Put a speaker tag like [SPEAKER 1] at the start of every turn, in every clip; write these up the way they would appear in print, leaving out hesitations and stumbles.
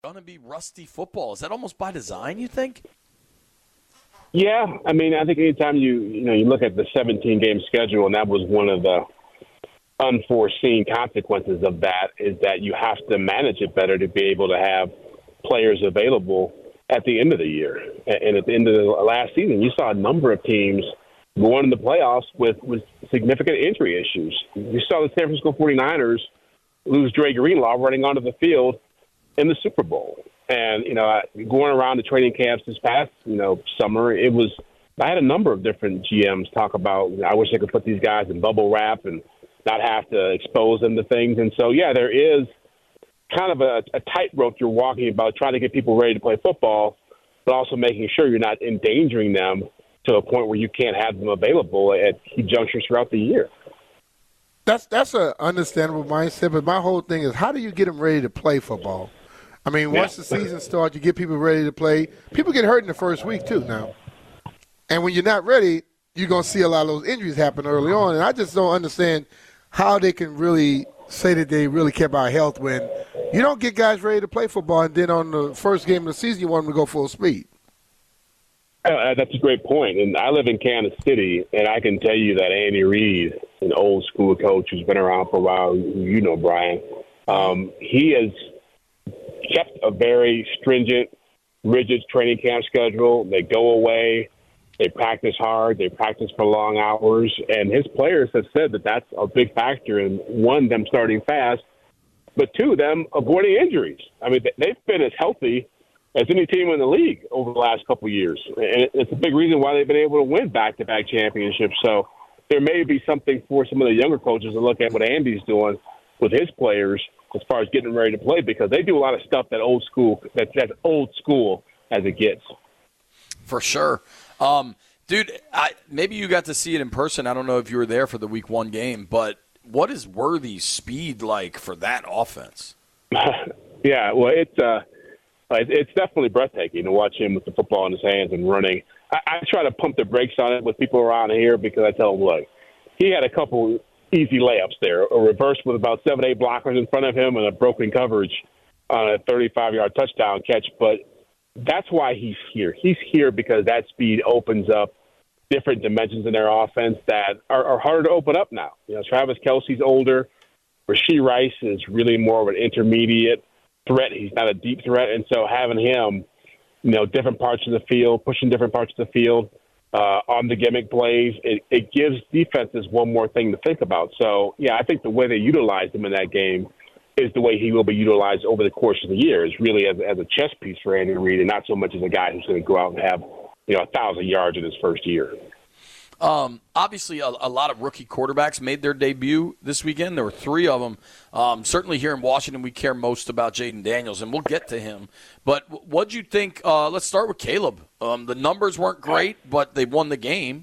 [SPEAKER 1] going to be rusty football. Is that almost by design, you think?
[SPEAKER 2] Yeah, I mean, I think anytime you look at the 17-game schedule, and that was one of the unforeseen consequences of that, is that you have to manage it better to be able to have players available at the end of the year. And at the end of the last season, you saw a number of teams going in the playoffs with significant injury issues. You saw the San Francisco 49ers lose Dre Greenlaw running onto the field in the Super Bowl. And, going around the training camps this past, summer, I had a number of different GMs talk about, I wish I could put these guys in bubble wrap and not have to expose them to things. And so, yeah, there is kind of a tightrope you're walking about trying to get people ready to play football, but also making sure you're not endangering them to a point where you can't have them available at key junctures throughout the year.
[SPEAKER 3] That's an understandable mindset, but my whole thing is, how do you get them ready to play football? I mean, once the season starts, you get people ready to play. People get hurt in the first week, too, now. And when you're not ready, you're going to see a lot of those injuries happen early on. And I just don't understand how they can really say that they really care about health when you don't get guys ready to play football, and then on the first game of the season, you want them to go full speed.
[SPEAKER 2] That's a great point. And I live in Kansas City, and I can tell you that Andy Reid, an old-school coach who's been around for a while, you know, Brian, he has kept a very stringent, rigid training camp schedule. They go away. They practice hard. They practice for long hours. And his players have said that that's a big factor in, one, them starting fast, but two, them avoiding injuries. I mean, they've been as healthy as any team in the league over the last couple of years. And it's a big reason why they've been able to win back-to-back championships. So there may be something for some of the younger coaches to look at what Andy's doing with his players as far as getting ready to play, because they do a lot of stuff that's old school as it gets.
[SPEAKER 1] For sure. Dude, maybe you got to see it in person. I don't know if you were there for the Week 1 game, but what is Worthy's speed like for that offense?
[SPEAKER 2] Yeah, well, it's definitely breathtaking to watch him with the football in his hands and running. I try to pump the brakes on it with people around here because I tell them, look, he had a couple easy layups there, a reverse with about 7-8 blockers in front of him and a broken coverage on a 35-yard touchdown catch. But that's why he's here. He's here because that speed opens up different dimensions in their offense that are harder to open up now. You know, Travis Kelce's older. Rashee Rice is really more of an intermediate threat. He's not a deep threat. And so having him, different parts of the field, pushing different parts of the field on the gimmick plays, it gives defenses one more thing to think about. So, yeah, I think the way they utilized him in that game is the way he will be utilized over the course of the year, is really as a chess piece for Andy Reid and not so much as a guy who's going to go out and have 1,000 yards in his first year.
[SPEAKER 1] Obviously, a lot of rookie quarterbacks made their debut this weekend. There were 3 of them. Certainly here in Washington, we care most about Jaden Daniels, and we'll get to him. But what'd you think? Let's start with Caleb. The numbers weren't great, but they won the game.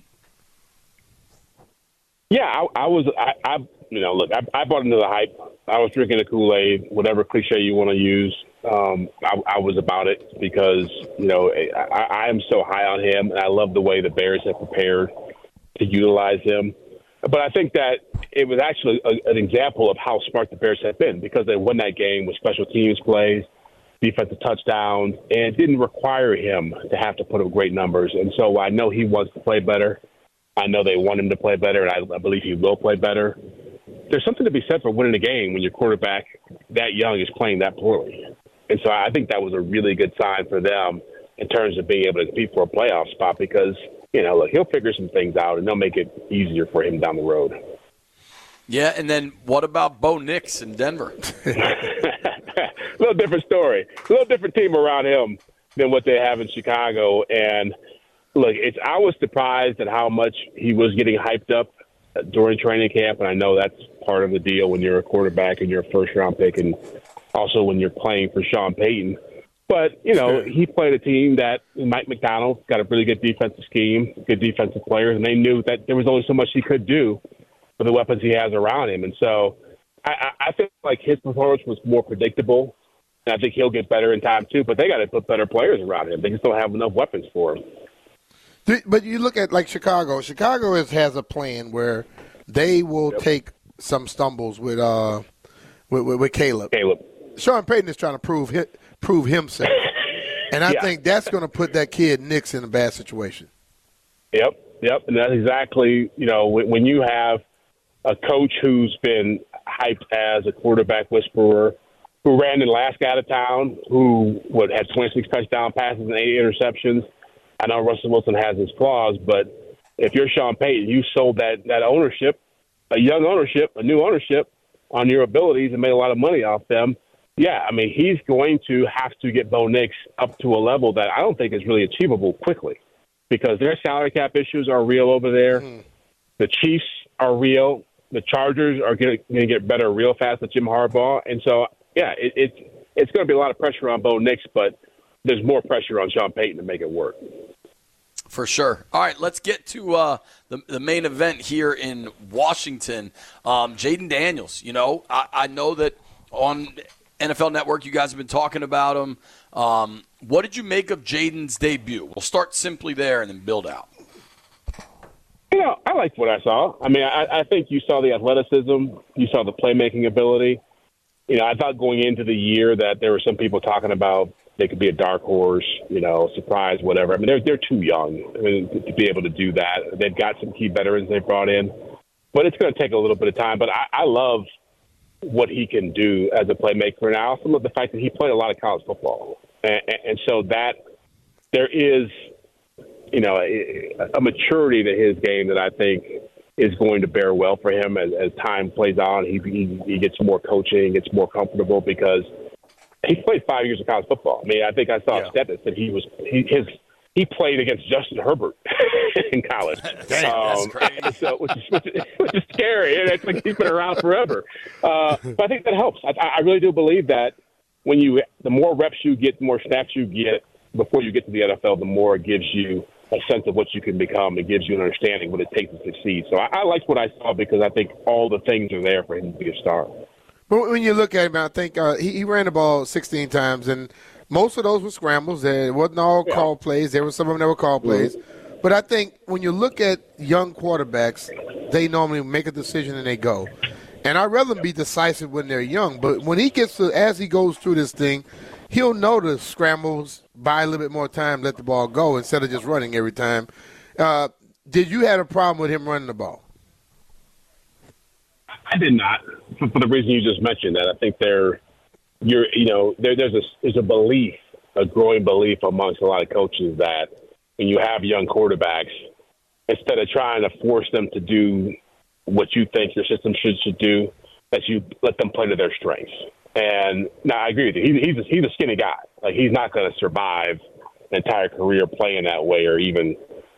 [SPEAKER 2] Yeah, I bought into the hype. I was drinking the Kool-Aid, whatever cliche you want to use. I was about it because, I am so high on him, and I love the way the Bears have prepared to utilize him. But I think that it was actually an example of how smart the Bears have been, because they won that game with special teams plays, defensive touchdowns, and it didn't require him to have to put up great numbers. And so I know he wants to play better. I know they want him to play better, and I believe he will play better. There's something to be said for winning a game when your quarterback that young is playing that poorly. And so I think that was a really good sign for them in terms of being able to compete for a playoff spot, because, look, he'll figure some things out, and they'll make it easier for him down the road.
[SPEAKER 1] Yeah, and then what about Bo Nix in Denver?
[SPEAKER 2] A little different story. A little different team around him than what they have in Chicago. And, look, I was surprised at how much he was getting hyped up during training camp, and I know that's part of the deal when you're a quarterback and you're a first-round pick, and also when you're playing for Sean Payton. But, he played a team that Mike McDonald got a really good defensive scheme, good defensive players, and they knew that there was only so much he could do with the weapons he has around him. And so I feel like his performance was more predictable, and I think he'll get better in time too, but they got to put better players around him. They just don't have enough weapons for him.
[SPEAKER 3] But you look at, like, Chicago. Chicago has a plan where they will take some stumbles with Caleb.
[SPEAKER 2] Caleb.
[SPEAKER 3] Sean Payton is trying to prove prove himself. And I
[SPEAKER 2] Yeah.
[SPEAKER 3] think that's going to put that kid Nix in a bad situation.
[SPEAKER 2] Yep. And that's exactly, when you have a coach who's been hyped as a quarterback whisperer, who ran the last guy out of town, who had 26 touchdown passes and 8 interceptions. I know Russell Wilson has his flaws, but if you're Sean Payton, you sold that ownership, a young ownership, a new ownership, on your abilities and made a lot of money off them. Yeah, I mean, he's going to have to get Bo Nix up to a level that I don't think is really achievable quickly, because their salary cap issues are real over there. The Chiefs are real. The Chargers are going to get better real fast with Jim Harbaugh. And so, yeah, it's going to be a lot of pressure on Bo Nix, but there's more pressure on Sean Payton to make it work.
[SPEAKER 1] For sure. All right, let's get to the main event here in Washington. Jayden Daniels, I know that on NFL Network you guys have been talking about him. What did you make of Jayden's debut? We'll start simply there and then build out.
[SPEAKER 2] I liked what I saw. I mean, I think you saw the athleticism. You saw the playmaking ability. I thought going into the year that there were some people talking about they could be a dark horse, surprise, whatever. I mean, they're too young to be able to do that. They've got some key veterans they brought in, but it's going to take a little bit of time. But I love what he can do as a playmaker. And I also love the fact that he played a lot of college football. And so that there is, a maturity to his game that I think is going to bear well for him as time plays on. He gets more coaching, gets more comfortable, because he played 5 years of college football. I mean, I think I saw a stat that said he played against Justin Herbert in college.
[SPEAKER 1] That's crazy.
[SPEAKER 2] So, which is scary. And it's like he's been around forever. But I think that helps. I really do believe that the more reps you get, the more snaps you get before you get to the NFL, the more it gives you a sense of what you can become. It gives you an understanding what it takes to succeed. So I liked what I saw, because I think all the things are there for him to be a star.
[SPEAKER 3] But when you look at him, I think he ran the ball 16 times, and most of those were scrambles. It wasn't all call plays. There were some of them that were call plays. But I think when you look at young quarterbacks, they normally make a decision and they go. And I'd rather them be decisive when they're young. But when as he goes through this thing, he'll know the scrambles, buy a little bit more time, let the ball go instead of just running every time. Did you have a problem with him running the ball?
[SPEAKER 2] I did not, for the reason you just mentioned. That I think there's a belief, a growing belief amongst a lot of coaches that when you have young quarterbacks, instead of trying to force them to do what you think your system should do, that you let them play to their strengths. And now I agree with you. He's a skinny guy. Like, he's not going to survive an entire career playing that way, or even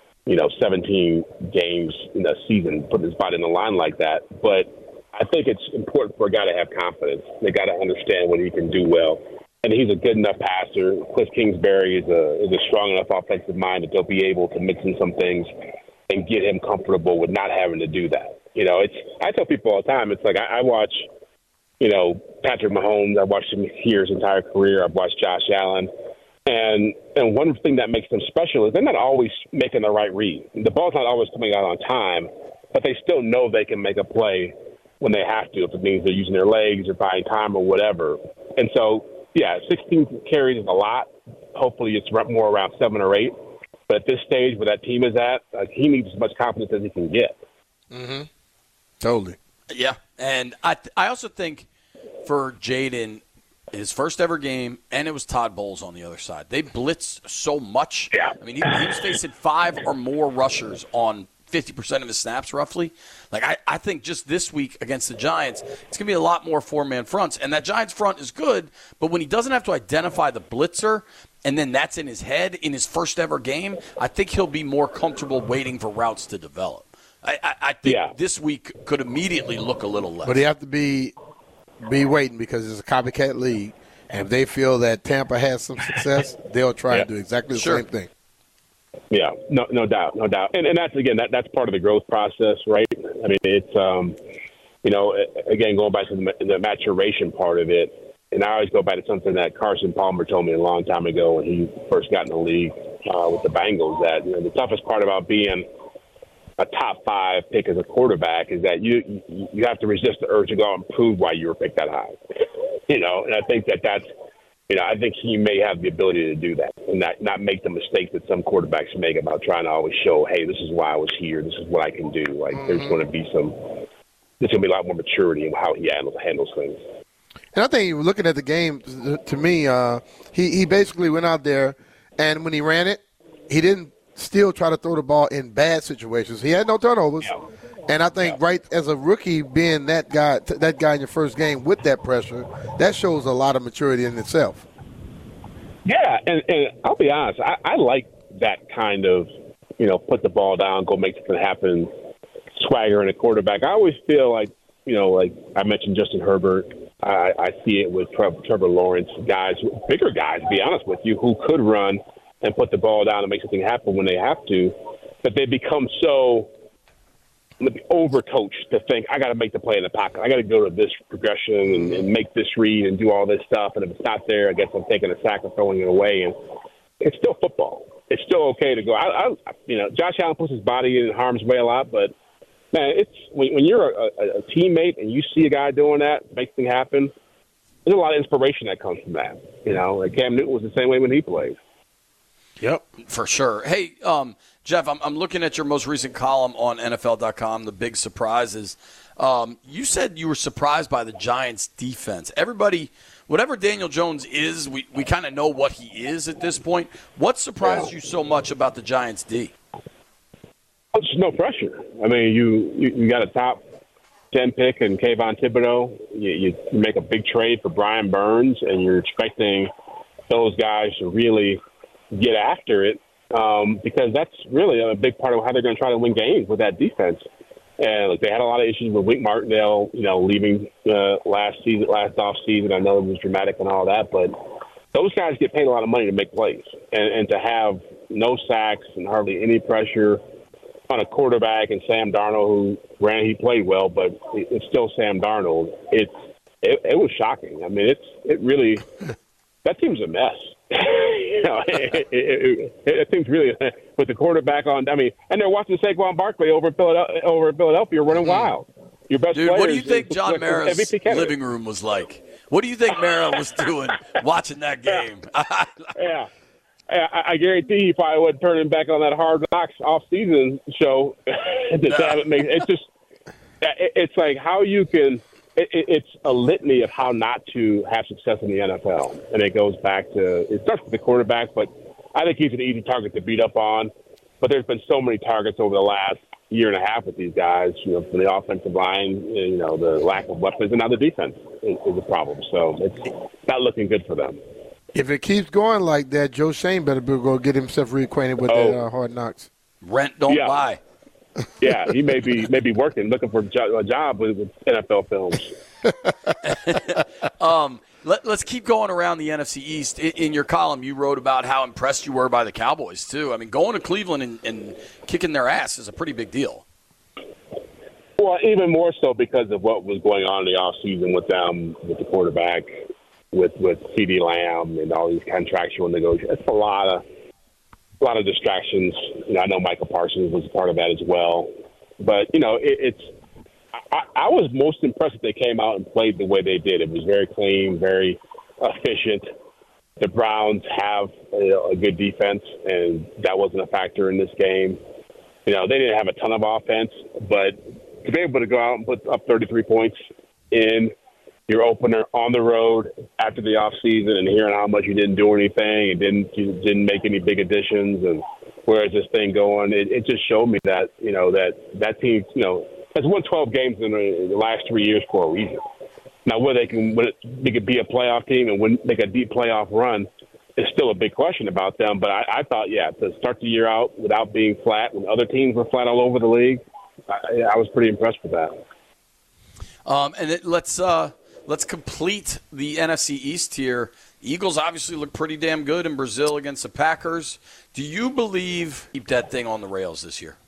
[SPEAKER 2] 17 games in a season, putting his body in the line like that. But I think it's important for a guy to have confidence. They got to understand what he can do well. And he's a good enough passer. Cliff Kingsbury is a strong enough offensive mind that they'll be able to mix in some things and get him comfortable with not having to do that. I tell people all the time, it's like I watch, Patrick Mahomes. I've watched him here his entire career. I've watched Josh Allen. And one thing that makes them special is they're not always making the right read. The ball's not always coming out on time, but they still know they can make a play when they have to, if it means they're using their legs or buying time or whatever. And so, 16 carries is a lot. Hopefully it's more around 7 or 8. But at this stage where that team is at, he needs as much confidence as he can get.
[SPEAKER 3] Mm-hmm. Totally.
[SPEAKER 1] Yeah, and I also think for Jayden, his first ever game, and it was Todd Bowles on the other side. They blitzed so much.
[SPEAKER 2] Yeah.
[SPEAKER 1] I mean, he was facing 5 or more rushers on 50% of his snaps, roughly. Like, I think just this week against the Giants, it's going to be a lot more four-man fronts. And that Giants front is good, but when he doesn't have to identify the blitzer, and then that's in his head in his first ever game, I think he'll be more comfortable waiting for routes to develop. I think this week could immediately look a little less.
[SPEAKER 3] But he have to be waiting, because it's a copycat league. And if they feel that Tampa has some success, they'll try to do exactly the same thing.
[SPEAKER 2] Yeah, no doubt. And that's, again, that's part of the growth process, right? I mean, it's, again, going back to the maturation part of it, and I always go back to something that Carson Palmer told me a long time ago when he first got in the league with the Bengals, that the toughest part about being a top 5 pick as a quarterback is that you have to resist the urge to go out and prove why you were picked that high. And I think that's I think he may have the ability to do that and not make the mistakes that some quarterbacks make about trying to always show, hey, this is why I was here. This is what I can do. Like, there's going to be a lot more maturity in how he handles things.
[SPEAKER 3] And I think looking at the game, to me, he basically went out there, and when he ran it, he didn't still try to throw the ball in bad situations. He had no turnovers. Yeah. And I think right as a rookie being that guy in your first game with that pressure, that shows a lot of maturity in itself.
[SPEAKER 2] Yeah, and I'll be honest, I like that kind of, put the ball down, go make something happen, swagger in a quarterback. I always feel like, like I mentioned Justin Herbert, I see it with Trevor Lawrence, bigger guys, to be honest with you, who could run and put the ball down and make something happen when they have to, but they become so overcoached to think, I got to make the play in the pocket. I got to go to this progression and make this read and do all this stuff. And if it's not there, I guess I'm taking a sack and throwing it away. And it's still football. It's still okay to go. Josh Allen puts his body in harm's way a lot, but man, it's when you're a teammate and you see a guy doing that, make things happen. There's a lot of inspiration that comes from that. Like Cam Newton was the same way when he played.
[SPEAKER 1] Yep, for sure. Hey, Jeff, I'm looking at your most recent column on NFL.com, the big surprises. You said you were surprised by the Giants' defense. Everybody, whatever Daniel Jones is, we kind of know what he is at this point. What surprised you so much about the Giants' D?
[SPEAKER 2] Just no pressure. I mean, you got a top 10 pick in Kayvon Thibodeau. You make a big trade for Brian Burns, and you're expecting those guys to really get after it because that's really a big part of how they're going to try to win games with that defense. And they had a lot of issues with Wink Martindale, leaving last off season. I know it was dramatic and all that, but those guys get paid a lot of money to make plays, and to have no sacks and hardly any pressure on a quarterback and Sam Darnold, he played well, but it's still Sam Darnold. It was shocking. I mean, it really that team's a mess. It seems really with the quarterback on. I mean, and they're watching Saquon Barkley over in Philadelphia running wild. Your best
[SPEAKER 1] dude. What do you think John Mara's living room was like? What do you think Mara was doing watching that game?
[SPEAKER 2] Yeah. I guarantee he probably wasn't turning back on that Hard Knocks off-season show. It's like how you can. It's a litany of how not to have success in the NFL, and it goes back to it starts with the quarterback. But I think he's an easy target to beat up on. But there's been so many targets over the last year and a half with these guys. From the offensive line, the lack of weapons, and now the defense is a problem. So it's not looking good for them.
[SPEAKER 3] If it keeps going like that, Joe Shane better go get himself reacquainted with that Hard Knocks.
[SPEAKER 1] Rent don't buy.
[SPEAKER 2] Yeah, he may be working, looking for a job with NFL films.
[SPEAKER 1] Let's keep going around the NFC East. In your column, you wrote about how impressed you were by the Cowboys, too. I mean, going to Cleveland and kicking their ass is a pretty big deal.
[SPEAKER 2] Well, even more so because of what was going on in the offseason with them, with the quarterback, with CeeDee Lamb and all these contractual negotiations. It's a lot of distractions. I know Michael Parsons was a part of that as well. But, I was most impressed that they came out and played the way they did. It was very clean, very efficient. The Browns have a good defense, and that wasn't a factor in this game. They didn't have a ton of offense, but to be able to go out and put up 33 points in your opener on the road after the offseason and hearing how much you didn't do anything and didn't make any big additions and where's this thing going, it just showed me that, that team, has won 12 games in the last 3 years for a reason. Now, whether they can be a playoff team and make a deep playoff run is still a big question about them. But I thought, to start the year out without being flat, when other teams were flat all over the league, I was pretty impressed with that.
[SPEAKER 1] Let's complete the NFC East here. Eagles obviously look pretty damn good in Brazil against the Packers. Do you believe keep that thing on the rails this year?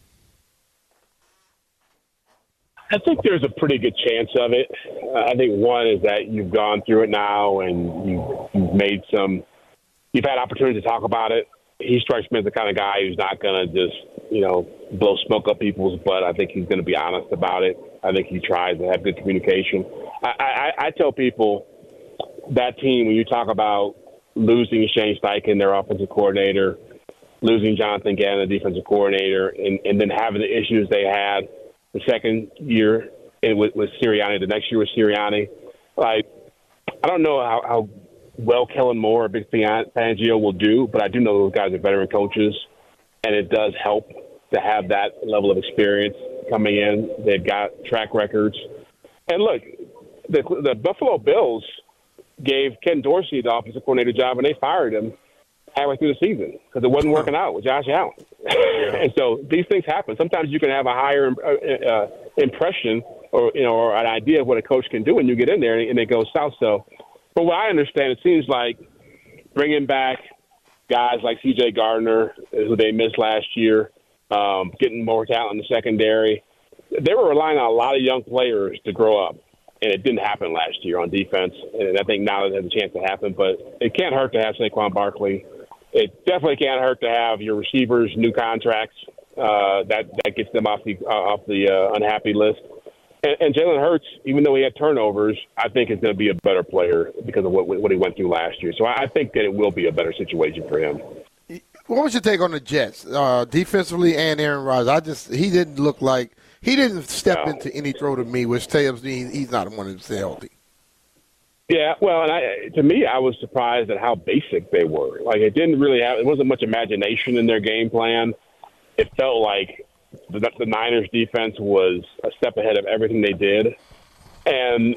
[SPEAKER 2] I think there's a pretty good chance of it. I think one is that you've gone through it now and you've had opportunity to talk about it. He strikes me as the kind of guy who's not going to just, blow smoke up people's butt. I think he's going to be honest about it. I think he tries to have good communication. I tell people that team, when you talk about losing Shane Steichen, their offensive coordinator, losing Jonathan Gannon, the defensive coordinator, and then having the issues they had the second year with Sirianni, the next year with Sirianni. Like, I don't know how well Kellen Moore or Vic Fangio will do, but I do know those guys are veteran coaches, and it does help to have that level of experience coming in. They've got track records. And look, the Buffalo Bills gave Ken Dorsey the offensive coordinator job, and they fired him halfway through the season because it wasn't working out with Josh Allen. And so these things happen. Sometimes you can have a higher impression or an idea of what a coach can do when you get in there and it goes south. So from what I understand, it seems like bringing back guys like C.J. Gardner, who they missed last year, getting more talent in the secondary. They were relying on a lot of young players to grow up, and it didn't happen last year on defense. And I think now it has a chance to happen, but it can't hurt to have Saquon Barkley. It definitely can't hurt to have your receivers, new contracts. That gets them off the unhappy list. And Jalen Hurts, even though he had turnovers, I think is going to be a better player because of what he went through last year. So I think that it will be a better situation for him.
[SPEAKER 3] What was your take on the Jets, defensively and Aaron Rodgers? He didn't look like – he didn't step into any throw to me, which tells me he's not one to stay healthy.
[SPEAKER 2] Yeah, well, and to me, I was surprised at how basic they were. Like, it wasn't much imagination in their game plan. It felt like the Niners defense was a step ahead of everything they did. And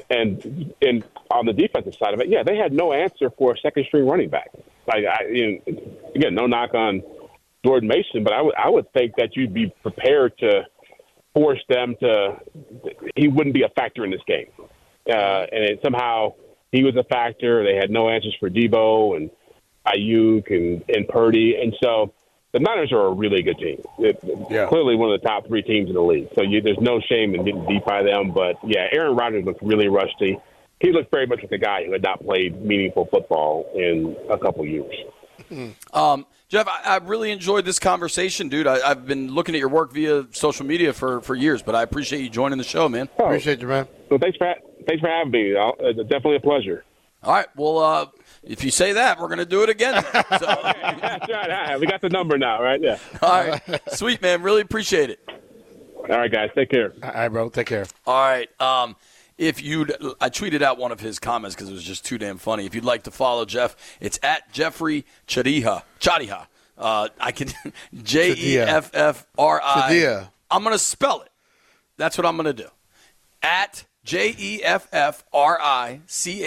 [SPEAKER 2] on the defensive side of it, yeah, they had no answer for a second-string running back. Like, again, no knock on Jordan Mason, but I would think that you'd be prepared to force them to – he wouldn't be a factor in this game. And somehow he was a factor. They had no answers for Debo and Ayuk and Purdy. And so the Niners are a really good team. Clearly one of the top three teams in the league. So there's no shame in getting beat by them. But, yeah, Aaron Rodgers looked really rusty. He looked very much like a guy who had not played meaningful football in a couple years.
[SPEAKER 1] Jeff, I really enjoyed this conversation, dude. I've been looking at your work via social media for years, but I appreciate you joining the show, man.
[SPEAKER 3] Appreciate you, man.
[SPEAKER 2] Well, thanks for having me. Definitely a pleasure.
[SPEAKER 1] All right. Well, if you say that, we're going to do it again. So.
[SPEAKER 2] That's right. We got the number now, right? Yeah.
[SPEAKER 1] All right. Sweet, man. Really appreciate it.
[SPEAKER 2] All right, guys. Take care.
[SPEAKER 3] All right, bro. Take care.
[SPEAKER 1] All right. I tweeted out one of his comments because it was just too damn funny. If you'd like to follow Jeff, it's at Jeffrey Chadiha. I can Jeffri. I'm going to spell it. That's what I'm going to do. At Jeffrichadiha.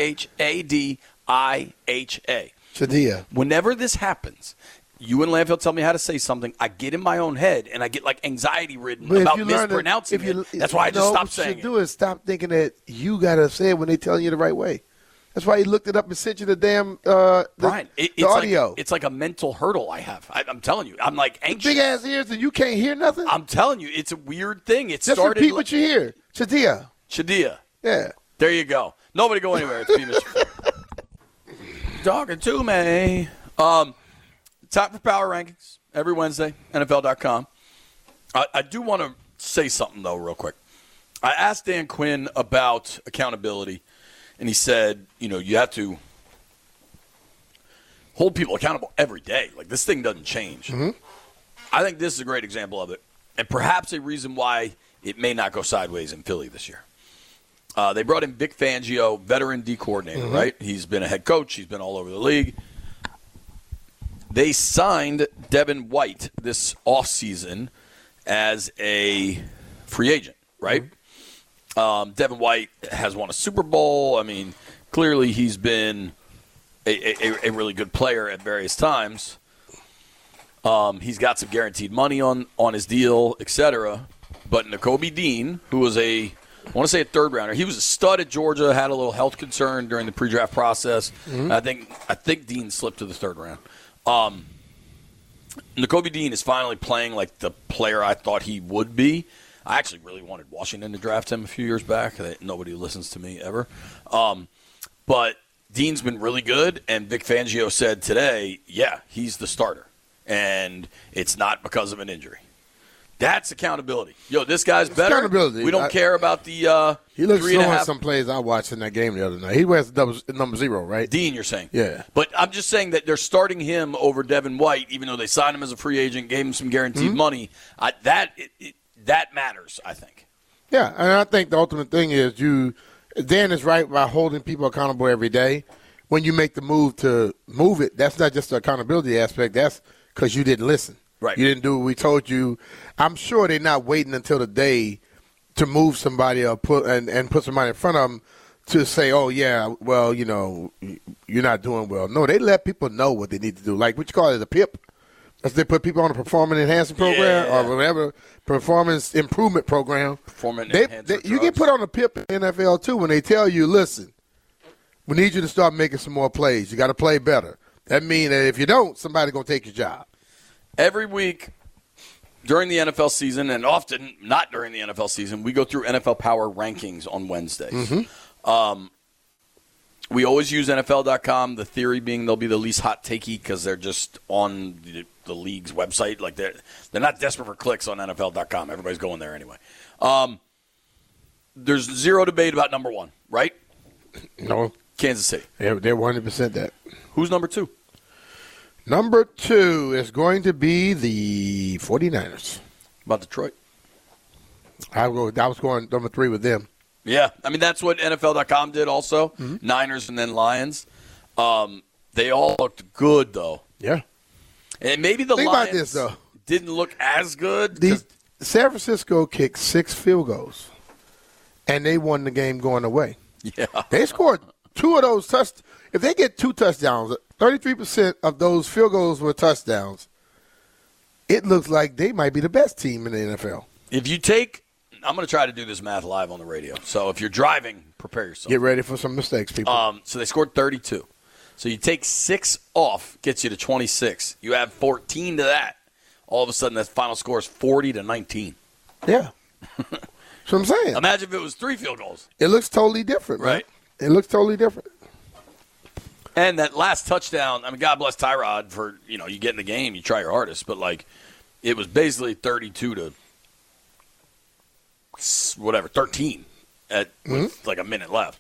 [SPEAKER 3] Chadiha.
[SPEAKER 1] Whenever this happens, you and Landfill tell me how to say something, I get in my own head and I get like anxiety ridden about mispronouncing it. That's why I just stopped saying it.
[SPEAKER 3] What you should do is stop thinking that you got to say it when they tell you the right way. That's why he looked it up and sent you the damn
[SPEAKER 1] Brian,
[SPEAKER 3] the audio.
[SPEAKER 1] It's like a mental hurdle I have. I'm telling you. I'm like anxious.
[SPEAKER 3] Big ass ears and you can't hear nothing?
[SPEAKER 1] I'm telling you. It's a weird thing. It
[SPEAKER 3] just
[SPEAKER 1] started.
[SPEAKER 3] Repeat what you hear. Chadiha.
[SPEAKER 1] Yeah. There you go. Nobody go anywhere. It's me, Mr. Talking to me. Time for Power Rankings every Wednesday, NFL.com. I do want to say something, though, real quick. I asked Dan Quinn about accountability, and he said, you have to hold people accountable every day. Like, this thing doesn't change. Mm-hmm. I think this is a great example of it, and perhaps a reason why it may not go sideways in Philly this year. They brought in Vic Fangio, veteran D coordinator, mm-hmm. right? He's been a head coach. He's been all over the league. They signed Devin White this offseason as a free agent, right? Mm-hmm. Devin White has won a Super Bowl. I mean, clearly he's been a really good player at various times. He's got some guaranteed money on his deal, etc. But Nakobe Dean, who was I want to say a third-rounder. He was a stud at Georgia, had a little health concern during the pre-draft process. Mm-hmm. I think Dean slipped to the third round. Nakobe Dean is finally playing like the player I thought he would be. I actually really wanted Washington to draft him a few years back. Nobody listens to me ever. But Dean's been really good, and Vic Fangio said today, yeah, he's the starter. And it's not because of an injury. That's accountability. Yo, this guy's better.
[SPEAKER 3] Accountability.
[SPEAKER 1] We don't care about the
[SPEAKER 3] he looks
[SPEAKER 1] 3.5.
[SPEAKER 3] some plays I watched in that game the other night. He wears number 0, right?
[SPEAKER 1] Dean, you're saying.
[SPEAKER 3] Yeah.
[SPEAKER 1] But I'm just saying that they're starting him over Devin White, even though they signed him as a free agent, gave him some guaranteed money. That matters, I think.
[SPEAKER 3] Yeah, and I think the ultimate thing is Dan is right by holding people accountable every day. When you make the move to move it, that's not just the accountability aspect. That's because you didn't listen.
[SPEAKER 1] Right.
[SPEAKER 3] You didn't do what we told you. I'm sure they're not waiting until the day to move somebody or put somebody in front of them to say, oh, yeah, well, you're not doing well. No, they let people know what they need to do. Like what you call it, a PIP. As they put people on a performance enhancement program or whatever, performance improvement program. You get put on a PIP in the NFL, too, when they tell you, listen, we need you to start making some more plays. You got to play better. That means that if you don't, somebody's going to take your job.
[SPEAKER 1] Every week during the NFL season, and often not during the NFL season, we go through NFL Power Rankings on Wednesdays. We always use NFL.com, the theory being they'll be the least hot takey because they're just on the league's website. Like they're not desperate for clicks on NFL.com. Everybody's going there anyway. There's zero debate about number one, right?
[SPEAKER 3] No.
[SPEAKER 1] Kansas City.
[SPEAKER 3] They're 100% that.
[SPEAKER 1] Who's number two?
[SPEAKER 3] Number 2 is going to be the 49ers.
[SPEAKER 1] About Detroit.
[SPEAKER 3] I was going number 3 with them.
[SPEAKER 1] Yeah, I mean, that's what NFL.com did also. Niners and then Lions. They all looked good, though.
[SPEAKER 3] Yeah.
[SPEAKER 1] And maybe the
[SPEAKER 3] Think
[SPEAKER 1] Lions
[SPEAKER 3] about this, though.
[SPEAKER 1] Didn't look as good.
[SPEAKER 3] San Francisco kicked 6 field goals, and they won the game going away.
[SPEAKER 1] Yeah.
[SPEAKER 3] They scored 2 of those touchdowns. If they get 2 touchdowns, 33% of those field goals were touchdowns. It looks like they might be the best team in the NFL.
[SPEAKER 1] If you take – I'm going to try to do this math live on the radio. So if you're driving, prepare yourself.
[SPEAKER 3] Get ready for some mistakes, people.
[SPEAKER 1] So they scored 32. So you take 6 off, gets you to 26. You add 14 to that. All of a sudden, that final score is 40-19.
[SPEAKER 3] Yeah. That's what I'm saying.
[SPEAKER 1] Imagine if it was 3 field goals.
[SPEAKER 3] It looks totally different,
[SPEAKER 1] right?
[SPEAKER 3] Man. It looks totally different.
[SPEAKER 1] And that last touchdown, I mean, God bless Tyrod for, you get in the game, you try your hardest. But, it was basically 32 to 13 with a minute left.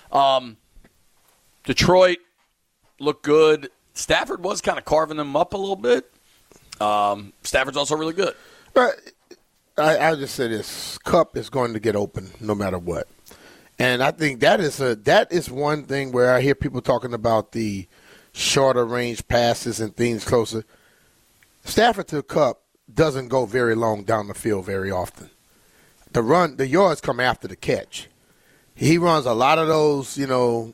[SPEAKER 1] Detroit looked good. Stafford was kind of carving them up a little bit. Stafford's also really good.
[SPEAKER 3] But I'll just say this. Kupp is going to get open no matter what. And I think that is one thing where I hear people talking about the shorter range passes and things closer. Stafford to Kupp doesn't go very long down the field very often. The yards come after the catch. He runs a lot of those, he runs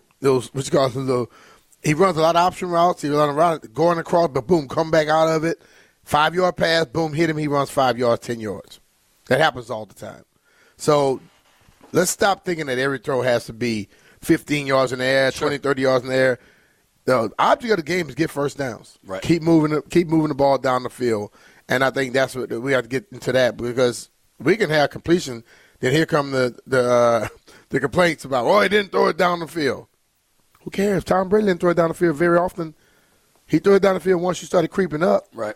[SPEAKER 3] a lot of option routes. He runs around going across, but boom, come back out of it. 5-yard pass, boom, hit him. He runs 5 yards, 10 yards. That happens all the time. So let's stop thinking that every throw has to be 15 yards in the air, 20, 30 yards in the air. The object of the game is get first downs.
[SPEAKER 1] Right.
[SPEAKER 3] Keep moving the ball down the field. And I think that's what we have to get into that because we can have completion. Then here come the complaints about, he didn't throw it down the field. Who cares? Tom Brady didn't throw it down the field very often. He threw it down the field once you started creeping up.
[SPEAKER 1] Right.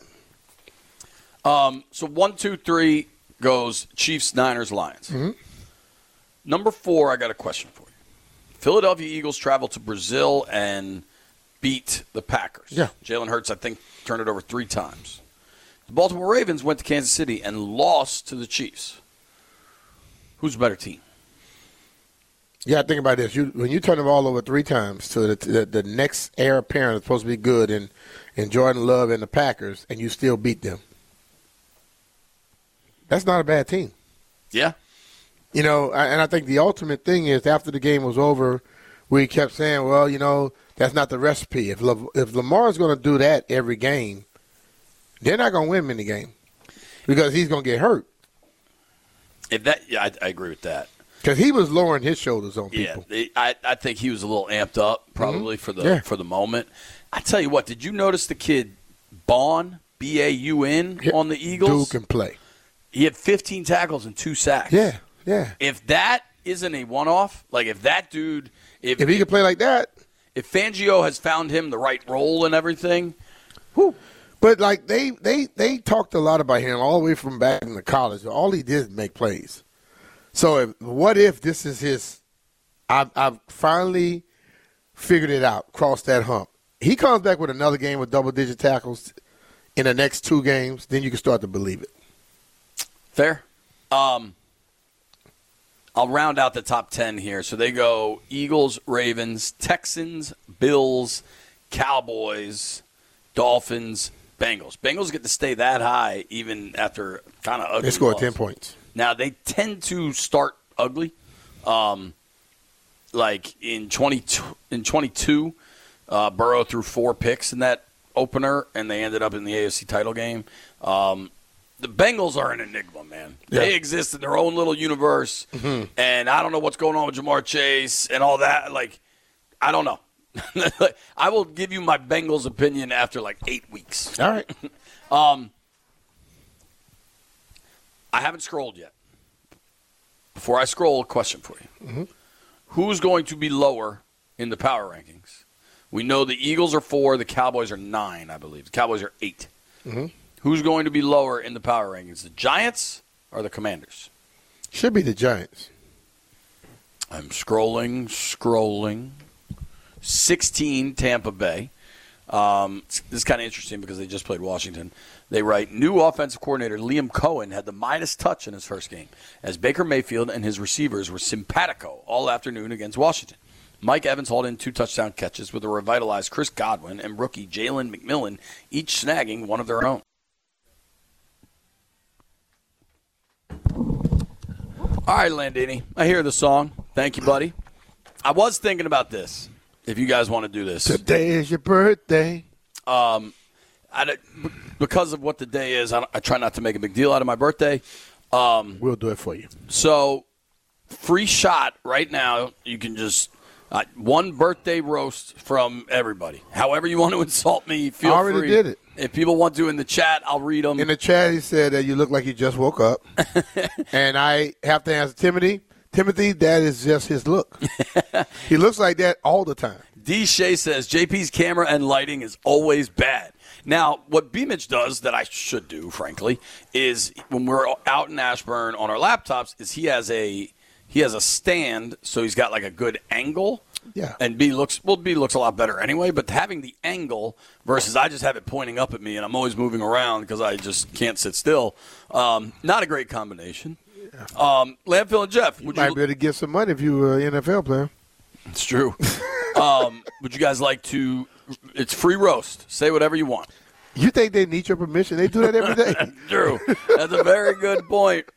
[SPEAKER 1] So 1, 2, 3 goes Chiefs, Niners, Lions. Number 4, I got a question for you. Philadelphia Eagles travel to Brazil and beat the Packers.
[SPEAKER 3] Yeah.
[SPEAKER 1] Jalen Hurts, I think, turned it over 3 times. The Baltimore Ravens went to Kansas City and lost to the Chiefs. Who's a better team?
[SPEAKER 3] Yeah, think about this. When you turn the ball over 3 times to the next heir apparent that's supposed to be good in Jordan Love and the Packers, and you still beat them. That's not a bad team.
[SPEAKER 1] Yeah.
[SPEAKER 3] And I think the ultimate thing is after the game was over, we kept saying, well, that's not the recipe. If Lamar's going to do that every game, they're not going to win many games because he's going to get hurt.
[SPEAKER 1] I agree with that.
[SPEAKER 3] Because he was lowering his shoulders on people.
[SPEAKER 1] Yeah, I think he was a little amped up probably for the moment. I tell you what, did you notice the kid Baun, B-A-U-N, on the Eagles?
[SPEAKER 3] Dude can play.
[SPEAKER 1] He had 15 tackles and 2 sacks.
[SPEAKER 3] Yeah.
[SPEAKER 1] If that isn't a one-off, if that dude –
[SPEAKER 3] if he can play like that.
[SPEAKER 1] If Fangio has found him the right role and everything,
[SPEAKER 3] whew. But like they talked a lot about him all the way from back in the college. All he did is make plays. So what if this is his? I've finally figured it out. Crossed that hump. He comes back with another game with double-digit tackles in the next 2 games. Then you can start to believe it.
[SPEAKER 1] Fair. I'll round out the top 10 here. So they go Eagles, Ravens, Texans, Bills, Cowboys, Dolphins, Bengals. Bengals get to stay that high even after kind of ugly.
[SPEAKER 3] They scored
[SPEAKER 1] loss.
[SPEAKER 3] 10 points.
[SPEAKER 1] Now, they tend to start ugly. Like in 22, Burrow threw 4 picks in that opener, and they ended up in the AFC title game. The Bengals are an enigma, man.
[SPEAKER 3] Yeah.
[SPEAKER 1] They exist in their own little universe, and I don't know what's going on with Jamar Chase and all that. Like, I don't know. I will give you my Bengals opinion after like 8 weeks.
[SPEAKER 3] All right.
[SPEAKER 1] I haven't scrolled yet. Before I scroll, a question for you.
[SPEAKER 3] Mm-hmm.
[SPEAKER 1] Who's going to be lower in the power rankings? We know the Eagles are 4, the Cowboys are 9, I believe. The Cowboys are 8.
[SPEAKER 3] Mm-hmm.
[SPEAKER 1] Who's going to be lower in the power rankings, the Giants or the Commanders?
[SPEAKER 3] Should be the Giants.
[SPEAKER 1] I'm scrolling. 16, Tampa Bay. This is kind of interesting because they just played Washington. They write, new offensive coordinator Liam Cohen had the Midas touch in his first game, as Baker Mayfield and his receivers were simpatico all afternoon against Washington. Mike Evans hauled in 2 touchdown catches with a revitalized Chris Godwin and rookie Jalen McMillan, each snagging one of their own. All right, Landini, I hear the song. Thank you, buddy. I was thinking about this, if you guys want to do this.
[SPEAKER 3] Today is your birthday.
[SPEAKER 1] Because of what the day is, I try not to make a big deal out of my birthday.
[SPEAKER 3] We'll do it for you.
[SPEAKER 1] So, free shot right now. You can just one birthday roast from everybody. However you want to insult me, feel free.
[SPEAKER 3] I already did it.
[SPEAKER 1] If people want to in the chat, I'll read them.
[SPEAKER 3] In the chat, he said that you look like you just woke up. And I have to answer Timothy, that is just his look. He looks like that all the time.
[SPEAKER 1] D. Shea says, JP's camera and lighting is always bad. Now, what B-Mitch does that I should do, frankly, is when we're out in Ashburn on our laptops, is he has a stand, so he's got like a good angle.
[SPEAKER 3] Yeah.
[SPEAKER 1] And B looks a lot better anyway, but having the angle versus I just have it pointing up at me and I'm always moving around because I just can't sit still, not a great combination. Landfill and Jeff.
[SPEAKER 3] You might be able to get some money if you were an NFL player.
[SPEAKER 1] It's true. Would you guys like to – it's free roast. Say whatever you want.
[SPEAKER 3] You think they need your permission? They do that every day.
[SPEAKER 1] True. That's a very good point.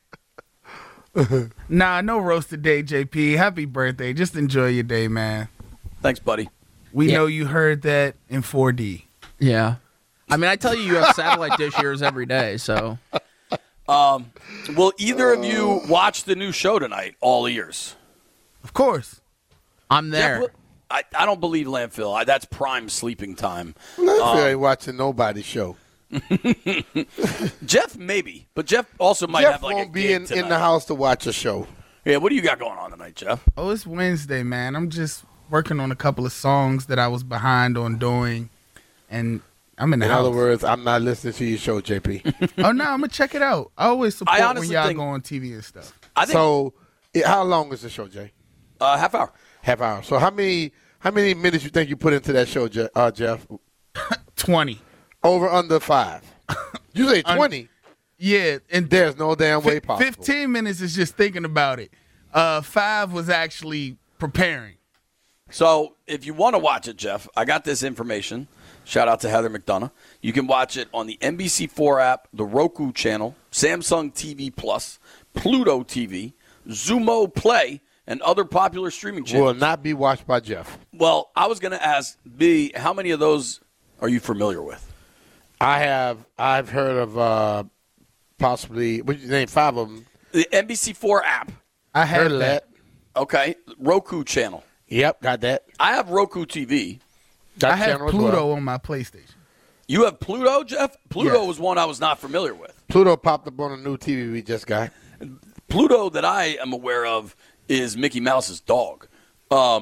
[SPEAKER 4] Nah, no roast today, JP. Happy birthday. Just enjoy your day, man.
[SPEAKER 1] Thanks, buddy.
[SPEAKER 4] We know you heard that in 4D.
[SPEAKER 5] Yeah. I mean, I tell you have satellite dish ears every day, so.
[SPEAKER 1] Will either of you watch the new show tonight, All Ears?
[SPEAKER 4] Of course.
[SPEAKER 5] I'm there.
[SPEAKER 1] Jeff, I don't believe Landfill. That's prime sleeping time.
[SPEAKER 3] Landfill ain't watching nobody's show.
[SPEAKER 1] Jeff, maybe. But Jeff also might
[SPEAKER 3] Jeff
[SPEAKER 1] have like
[SPEAKER 3] won't
[SPEAKER 1] a
[SPEAKER 3] be
[SPEAKER 1] gig
[SPEAKER 3] in the house to watch a show.
[SPEAKER 1] Yeah, what do you got going on tonight, Jeff?
[SPEAKER 4] Oh, it's Wednesday, man. I'm just working on a couple of songs that I was behind on doing, and I'm in the house.
[SPEAKER 3] In other words, I'm not listening to your show, JP.
[SPEAKER 4] Oh, no, I'm going to check it out. I always support when
[SPEAKER 1] honestly
[SPEAKER 4] y'all
[SPEAKER 1] think-
[SPEAKER 4] go on TV and stuff.
[SPEAKER 1] I think
[SPEAKER 3] So, how long is the show, Jay?
[SPEAKER 1] half hour.
[SPEAKER 3] Half hour. So how many minutes you think you put into that show, Jeff?
[SPEAKER 4] 20.
[SPEAKER 3] Over under 5. You say 20.
[SPEAKER 4] Yeah, and
[SPEAKER 3] There's no damn way possible.
[SPEAKER 4] 15 minutes is just thinking about it. 5 was actually preparing.
[SPEAKER 1] So if you want to watch it, Jeff, I got this information. Shout out to Heather McDonough. You can watch it on the NBC4 app, the Roku channel, Samsung TV Plus, Pluto TV, Zumo Play, and other popular streaming channels.
[SPEAKER 3] Will not be watched by Jeff.
[SPEAKER 1] Well, I was going to ask B, how many of those are you familiar with?
[SPEAKER 3] I've heard of possibly, what you name 5 of them.
[SPEAKER 1] The NBC4 app.
[SPEAKER 4] I had
[SPEAKER 3] Heard of that.
[SPEAKER 1] Okay. Roku channel.
[SPEAKER 3] Yep, got that.
[SPEAKER 1] I have Roku TV.
[SPEAKER 3] That
[SPEAKER 4] I have
[SPEAKER 3] channel as
[SPEAKER 4] Pluto
[SPEAKER 3] well.
[SPEAKER 4] on my PlayStation.
[SPEAKER 1] You have Pluto, Jeff? Pluto
[SPEAKER 4] Yes.
[SPEAKER 1] was one I was not familiar with.
[SPEAKER 3] Pluto popped up on a new TV we just got.
[SPEAKER 1] Pluto that I am aware of is Mickey Mouse's dog.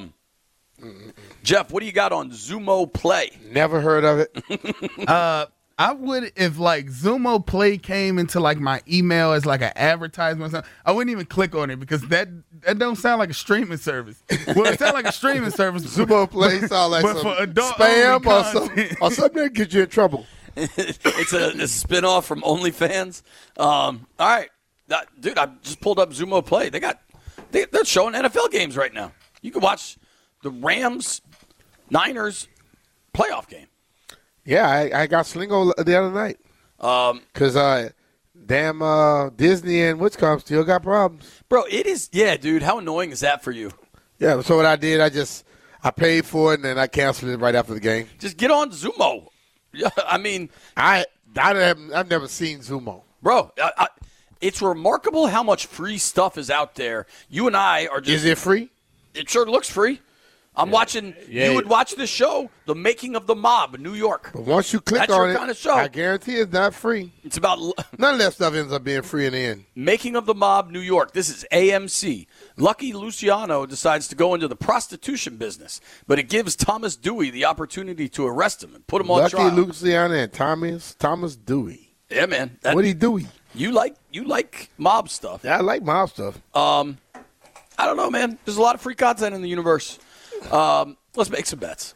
[SPEAKER 1] Jeff, what do you got on Zumo Play?
[SPEAKER 3] Never heard of it.
[SPEAKER 4] I would if like Zumo Play came into like my email as like an advertisement or something. I wouldn't even click on it because that don't sound like a streaming service. Well, it sounds like a streaming service.
[SPEAKER 3] Zumo Play sound like
[SPEAKER 4] but
[SPEAKER 3] some
[SPEAKER 4] for adult
[SPEAKER 3] spam
[SPEAKER 4] content.
[SPEAKER 3] or something that gets you in trouble.
[SPEAKER 1] It's a spin-off from OnlyFans. All right. Dude, I just pulled up Zumo Play. They're showing NFL games right now. You can watch the Rams-Niners playoff game.
[SPEAKER 3] Yeah, I got Slingo the other night. Because Disney and Wisconsin still got problems.
[SPEAKER 1] Bro, it is. Yeah, dude. How annoying is that for you?
[SPEAKER 3] Yeah, so what I did, I paid for it and then I canceled it right after the game.
[SPEAKER 1] Just get on Zumo. Yeah, I mean,
[SPEAKER 3] I've never seen Zumo.
[SPEAKER 1] bro, it's remarkable how much free stuff is out there. You and I are just.
[SPEAKER 3] Is it free?
[SPEAKER 1] It sure looks free. I'm watching.
[SPEAKER 3] Yeah.
[SPEAKER 1] You would watch this show, The Making of the Mob, New York.
[SPEAKER 3] But once you click
[SPEAKER 1] That's
[SPEAKER 3] on
[SPEAKER 1] your
[SPEAKER 3] it,
[SPEAKER 1] kind of show.
[SPEAKER 3] I guarantee it's not free.
[SPEAKER 1] It's about
[SPEAKER 3] None of that stuff ends up being free in the end.
[SPEAKER 1] Making of the Mob, New York. This is AMC. Lucky Luciano decides to go into the prostitution business, but it gives Thomas Dewey the opportunity to arrest him and put him on
[SPEAKER 3] Lucky
[SPEAKER 1] trial.
[SPEAKER 3] Luciano and Thomas Dewey.
[SPEAKER 1] Yeah, man.
[SPEAKER 3] What he Dewey?
[SPEAKER 1] You like mob stuff.
[SPEAKER 3] Yeah, I like mob stuff.
[SPEAKER 1] I don't know, man. There's a lot of free content in the universe. Let's make some bets.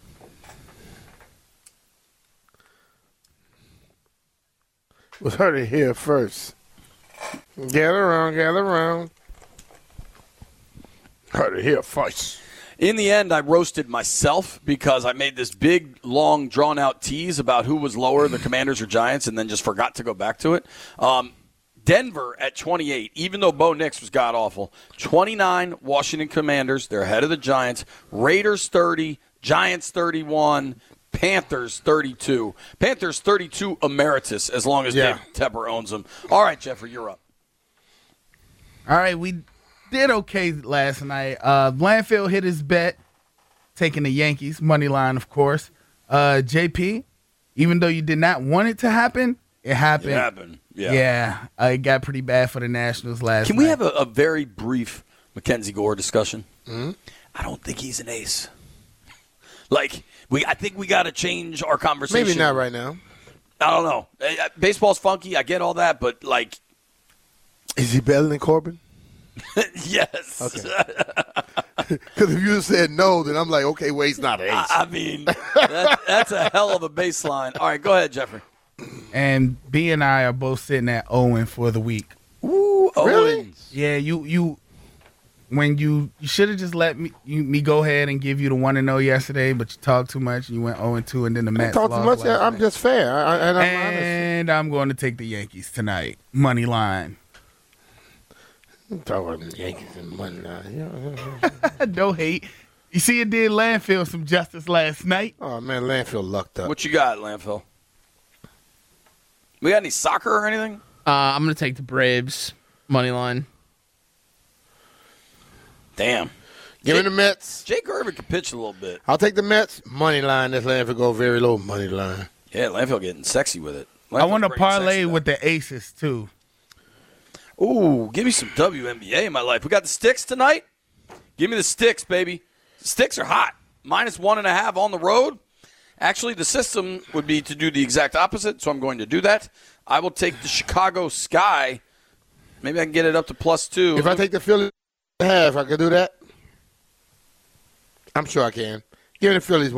[SPEAKER 3] Was heard it here first. Gather around. Heard it here first.
[SPEAKER 1] In the end, I roasted myself because I made this big, long, drawn-out tease about who was lower, the Commanders or Giants, and then just forgot to go back to it. Denver at 28, even though Bo Nix was god-awful. 29, Washington Commanders. They're ahead of the Giants. Raiders 30, Giants 31, Panthers 32. Panthers 32 emeritus as long as Dave Tepper owns them. All right, Jeffrey, you're up.
[SPEAKER 4] All right, we did okay last night. Blanfield hit his bet, taking the Yankees, money line, of course. JP, even though you did not want it to happen, it happened.
[SPEAKER 1] It happened, yeah.
[SPEAKER 4] Yeah, it got pretty bad for the Nationals last night.
[SPEAKER 1] Can we have a very brief Mackenzie Gore discussion?
[SPEAKER 3] Mm-hmm.
[SPEAKER 1] I don't think he's an ace. I think we got to change our conversation.
[SPEAKER 3] Maybe not right now.
[SPEAKER 1] I don't know. Baseball's funky. I get all that, but
[SPEAKER 3] is he better than Corbin?
[SPEAKER 1] yes.
[SPEAKER 3] Okay. Because if you said no, then I'm like, okay, well, he's not an ace.
[SPEAKER 1] I mean, that's a hell of a baseline. All right, go ahead, Jeffrey.
[SPEAKER 4] And B and I are both sitting at Owen for the week.
[SPEAKER 1] Ooh,
[SPEAKER 3] Really?
[SPEAKER 1] Owens.
[SPEAKER 4] Yeah, you should have just let me go ahead and give you the 1-0 yesterday, but you talked too much. You went 0-2, and then the
[SPEAKER 3] I
[SPEAKER 4] Mets
[SPEAKER 3] talk too
[SPEAKER 4] lost
[SPEAKER 3] much.
[SPEAKER 4] last
[SPEAKER 3] I'm
[SPEAKER 4] night.
[SPEAKER 3] just fair. I'm honest.
[SPEAKER 4] And I'm going to take the Yankees tonight, money line.
[SPEAKER 3] Talking about the Yankees and whatnot.
[SPEAKER 4] No hate. You see, it did Landfill some justice last night.
[SPEAKER 3] Oh, man, Landfill lucked up.
[SPEAKER 1] What you got, Landfill? We got any soccer or anything?
[SPEAKER 5] I'm going to take the Braves, money line.
[SPEAKER 1] Damn.
[SPEAKER 3] Give me the Mets.
[SPEAKER 1] Jake Irvin could pitch a little bit.
[SPEAKER 3] I'll take the Mets. Money line. This Landfill go very low money line.
[SPEAKER 1] Yeah, Landfill getting sexy with it.
[SPEAKER 4] I want to
[SPEAKER 1] Landfill's bringing
[SPEAKER 4] parlay
[SPEAKER 1] sexy
[SPEAKER 4] with the Aces, too.
[SPEAKER 1] Ooh, give me some WNBA in my life. We got the sticks tonight. Give me the sticks, baby. The sticks are hot. -1.5 on the road. Actually, the system would be to do the exact opposite, so I'm going to do that. I will take the Chicago Sky. Maybe I can get it up to +2.
[SPEAKER 3] If I take the Phillies half, I can do that. I'm sure I can. Give me the Phillies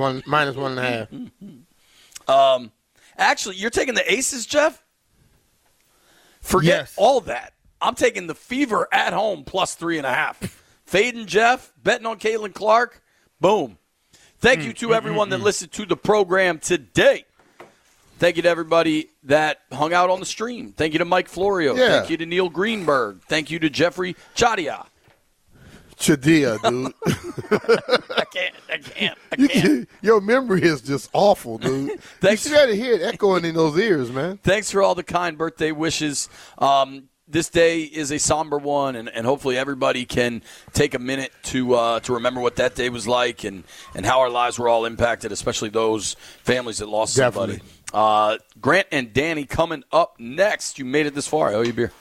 [SPEAKER 3] -1.5.
[SPEAKER 1] Actually, you're taking the Aces, Jeff? Forget
[SPEAKER 4] Yes.
[SPEAKER 1] all that. I'm taking the Fever at home +3.5. Fading Jeff, betting on Caitlin Clark. Boom. Thank you to everyone that listened to the program today. Thank you to everybody that hung out on the stream. Thank you to Mike Florio.
[SPEAKER 3] Yeah.
[SPEAKER 1] Thank you to Neil Greenberg. Thank you to Jeffrey Chadia.
[SPEAKER 3] Chadia, dude.
[SPEAKER 1] I can't.
[SPEAKER 3] Your memory is just awful, dude.
[SPEAKER 1] Thanks.
[SPEAKER 3] You should have hear it echoing in those ears, man.
[SPEAKER 1] Thanks for all the kind birthday wishes. This day is a somber one, and hopefully everybody can take a minute to remember what that day was like and how our lives were all impacted, especially those families that lost somebody. Grant and Danny coming up next. You made it this far. I owe you a beer.